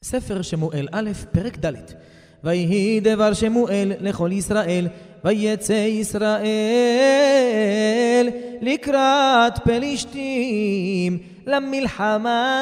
ספר שמואל א', פרק ד'. ויהי דבר שמואל לכל ישראל, ויצא ישראל לקראת פלישתים למלחמה,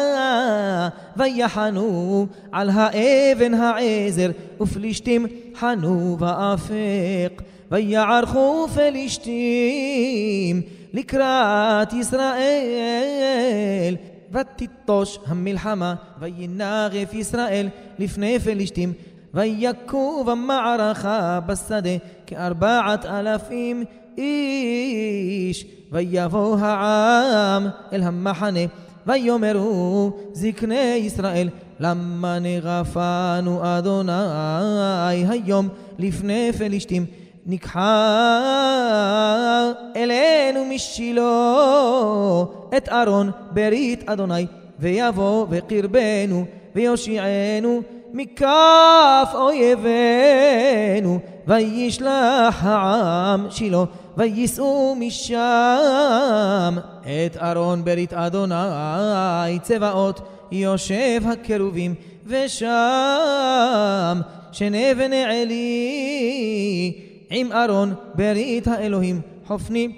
ויחנו על האבן העזר, ופלישתים חנו באפק. ויערכו פלישתים לקראת ישראל, ותיטוש המלחמה, וינגף ישראל לפני פלישתים, ויכו במערכה בשדה 4,000 איש. ויבוא העם אל המחנה, ויאמרו זקני ישראל, למה נגפנו אדוני היום לפני פלישתים? ניקחה אלינו משילה את ארון ברית אדוני, ויבוא וקרבנו ויושיענו מכף אויבינו. וישלח העם שילה, וייסעו משם את ארון ברית אדוני צבאות, יושב הקרובים, ושם שני ונעלי עם ארון ברית האלוהים, חופני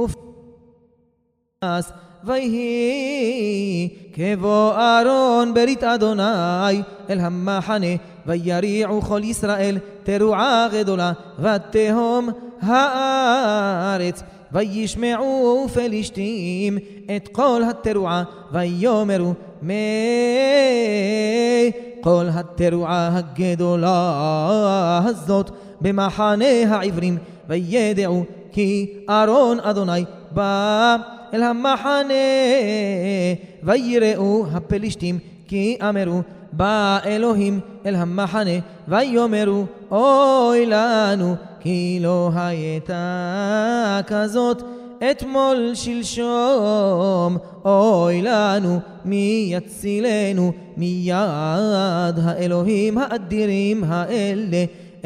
ופנס. ויהי כבוא ארון ברית אדוני אל המחנה, ויריעו כל ישראל תרועה גדולה, ותהום הארץ. וישמעו פלישתים את כל התרועה, ויאמרו מה כל התרועה הגדולה הזאת במחנה העברים? וידעו כי ארון אדוני בא אל המחנה. ויראו הפלישתים כי אמרו בא אלוהים אל המחנה, ויאמרו אוי לנו, כי לא הייתה כזאת אתמול שלשום. אוי לנו, מי יצילנו מיד האלוהים האדירים האלה?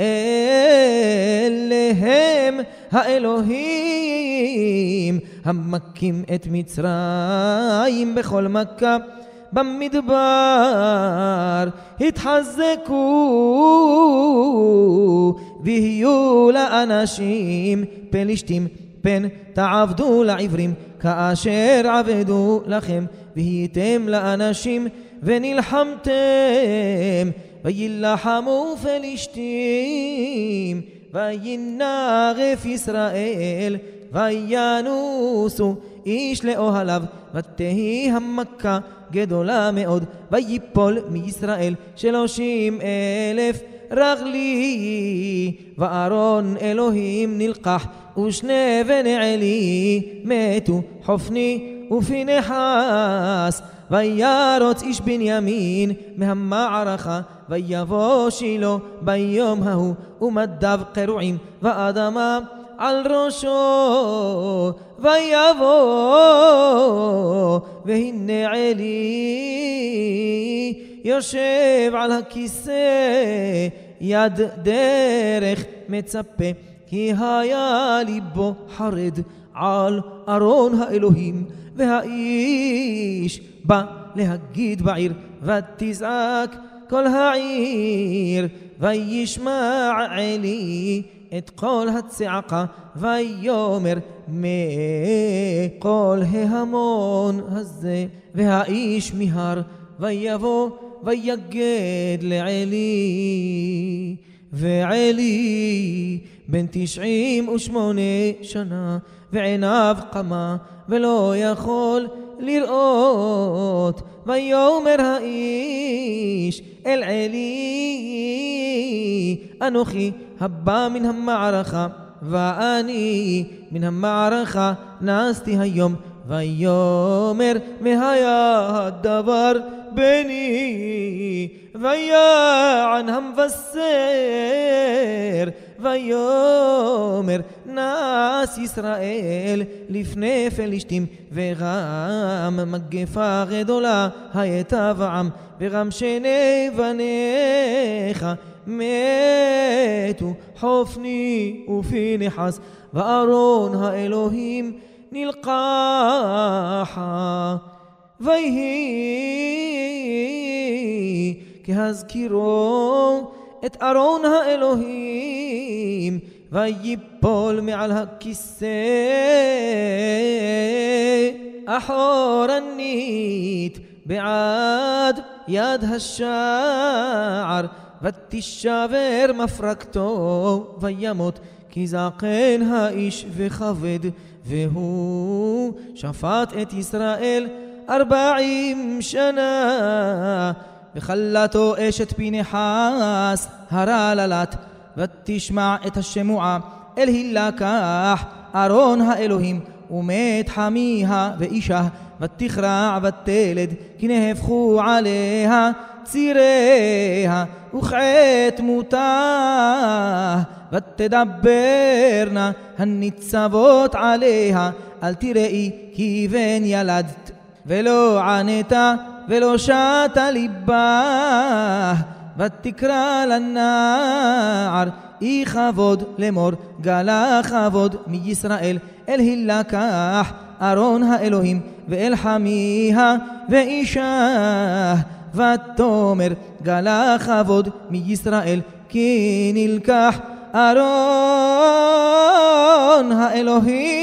אלה הם האלוהים המכים את מצרים בכל מכה במדבר. התחזקו ויהיו לאנשים פלישתים פן תעבדו לעברים כאשר עבדו לכם, והייתם לאנשים ונלחמתם. וילחמו פלישתים, וינגף ישראל, וינוסו איש לאוהליו, ותהי המכה גדולה מאוד. ויפול מישראל 30,000 רגלי, וארון אלוהים נלקח, ושני ונעלי מתו, חופני ופנחס. וירוץ איש בנימין מהמערכה, ויבוא שילה ביום ההוא, ומדיו קרועים ואדמה על ראשו. ויבוא והנה עלי יושב על הכיסא, יד דרך מצפה, כי היה ליבו חרד על ארון האלוהים. והאיש בא להגיד בעיר, ותזעק כל העיר. וישמע עלי את כל הצעקה, ויאמר מה כל ההמון הזה? והאיש מיהר, ויבוא ויגד לעלי. ועלי בן 98 שנה, ועיניו קמה ולא יכול לראות. ויאמר האיש אל עלי, אנוכי הבא מן המערכה, ואני מן המערכה נסתי היום. ויאמר מה היה הדבר בני? ויען המבשר, ויאמר נס ישראל לפני פלישתים, וגם מגפה גדולה הייתה בעם, וגם שני בניך מתו, חופני ופנחס, וארון האלוהים נלקחה. ויהי כהזכירו את ארון האלוהים, ויפול מעל הכיסא אחורנית בעד יד השער, ותישבר מפרקתו וימות, כי זקן האיש וכבד, והוא שפט את ישראל 40 שנה. וכלתו אשת פנחס הרללת, ותשמע את השמועה אל הילקח ארון האלוהים, ומת חמיה ואישה, ותכרע ותלד, כי נהפכו עליה ציריה, וכעת מותה, ותדברנה הניצבות עליה, אל תראי כי בן ילדת, ולא ענתה ולא שתה ליבה. ותקרא לנער אי כבוד לאמור, גלה כבוד מישראל אל הילקח ארון האלוהים, ואל חמיה ואישה, ותאמר גלה כבוד מישראל, כי נלקח ארון האלוהים